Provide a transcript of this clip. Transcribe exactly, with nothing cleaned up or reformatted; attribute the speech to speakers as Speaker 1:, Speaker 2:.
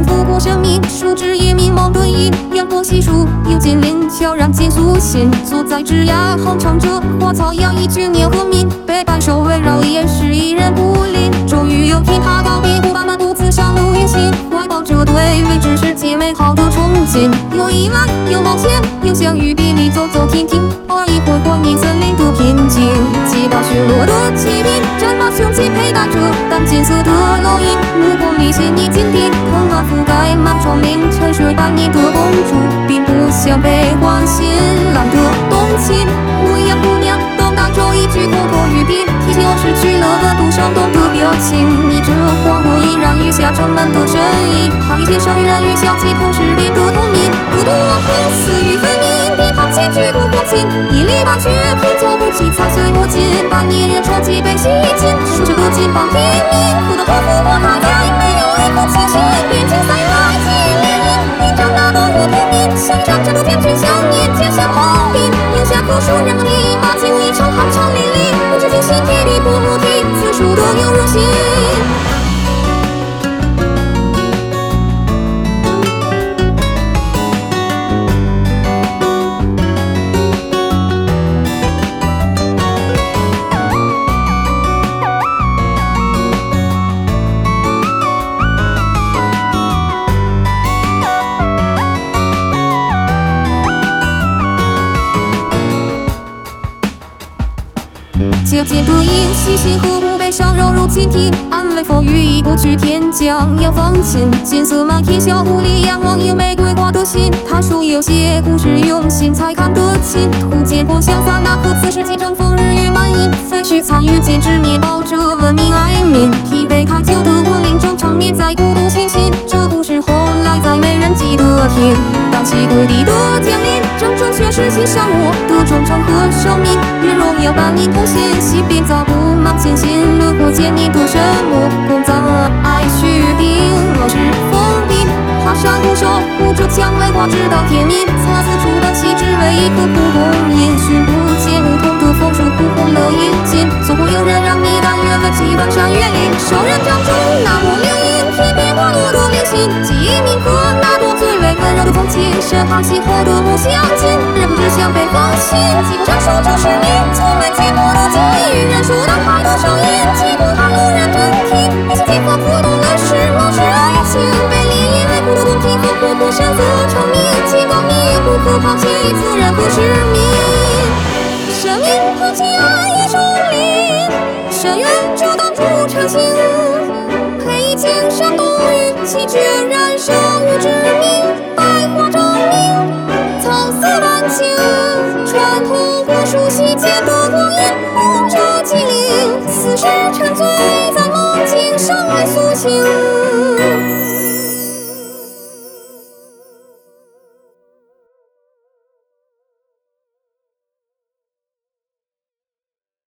Speaker 1: 富过生命，树枝叶明眸对影，阳光稀疏，又见连悄然间苏醒。坐在枝桠哼唱着花草养一群年和民，被半手围绕也是一人不离。终于有天他告别伙伴们，独自上路远行，怀抱着对未知世界美好的憧憬。有意外，有冒险，有相遇别离，走走停停，偶尔一会怀念森林的平静。击打雪落的骑兵，战马雄起佩戴着淡金色的烙印，目光里细腻坚定，藤蔓覆盖满窗帘，沉睡半年的公主，并不想被唤醒，懒得动情。无言姑娘等待着一句口头语点，提醒我失去了的多少懂的表情。你这黄昏依然余下沉闷的身影，他一天生于人与小气同时变得透明，孤独落空，死于非命，别抛弃举国光景，一粒半却拼凑不起，踩碎我肩，半年人冲击被洗尽，数着的金榜题名，苦的托付我他再没有一口气息，边境塞外记忆涟漪，你长大的我童年，像长着的天真想念，天下红笔，留下棵树让你把经历成酣畅淋漓，不知惊喜体力不提，自述的有热心。接近的影，细心呵护，悲伤柔柔倾听，安慰风雨已过去，天将要放晴。金色满天小狐狸仰望有玫瑰花的心，他说有些故事用心才看得清。途见过香洒那颗此世纪正逢日月满盈，废墟残余坚持面包着文明爱民，疲惫开旧的文林正长眠在孤独清醒。这故事后来再没人记得听，当起归地的降临，正正确是欣赏我的忠诚和生命，愿荣耀伴你同行，心变早不忙前行，轮回见你的什么共葬爱续定，若是封闭爬山虎守护着蔷薇花直到天明，擦四处的气只为一颗蒲公英，寻不见梧桐的枫树哭红了眼睛，总会有人让你但愿分期半山越岭，受人掌中那抹流萤，皮变花落的流星，记忆铭刻那朵最为温柔的风情，身旁邂逅的不相近，人不知想被放心，几不长寿就是你，从未见过的记忆，人说当海的声音，几乎海路人真听，一起激发不动的是某是爱情，被利益为苦的公平，风火不选择成名，极光明不可抛弃自然和使命，生命抛弃爱已重临，深渊遮挡住晨星，黑金山冬雨，气决燃烧无知名，百花争鸣，苍丝万顷，穿透过树隙间的光影，梦着精灵，似是沉醉在梦境，尚未苏醒。